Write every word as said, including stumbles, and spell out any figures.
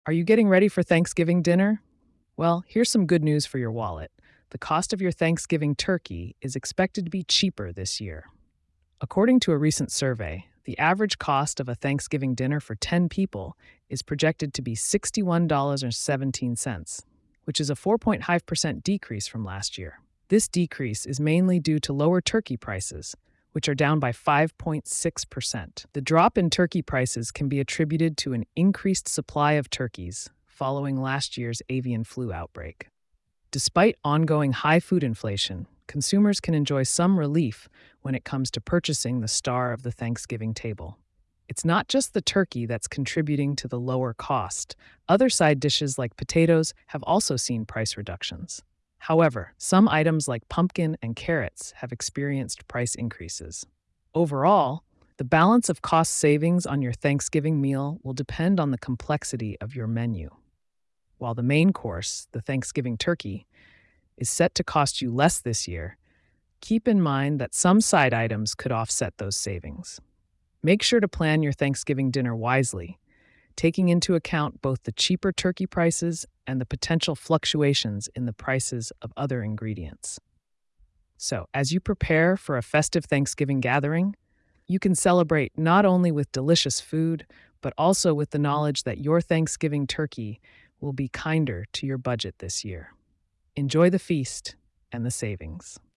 Are you getting ready for Thanksgiving dinner? Well, here's some good news for your wallet. The cost of your Thanksgiving turkey is expected to be cheaper this year. According to a recent survey, the average cost of a Thanksgiving dinner for ten people is projected to be sixty-one dollars and seventeen cents, which is a four point five percent decrease from last year. This decrease is mainly due to lower turkey prices, which are down by five point six percent. The drop in turkey prices can be attributed to an increased supply of turkeys following last year's avian flu outbreak. Despite ongoing high food inflation, consumers can enjoy some relief when it comes to purchasing the star of the Thanksgiving table. It's not just the turkey that's contributing to the lower cost. Other side dishes like potatoes have also seen price reductions. However, some items like pumpkin and carrots have experienced price increases. Overall, the balance of cost savings on your Thanksgiving meal will depend on the complexity of your menu. While the main course, the Thanksgiving turkey, is set to cost you less this year, keep in mind that some side items could offset those savings. Make sure to plan your Thanksgiving dinner wisely, taking into account both the cheaper turkey prices and the potential fluctuations in the prices of other ingredients. So, as you prepare for a festive Thanksgiving gathering, you can celebrate not only with delicious food, but also with the knowledge that your Thanksgiving turkey will be kinder to your budget this year. Enjoy the feast and the savings.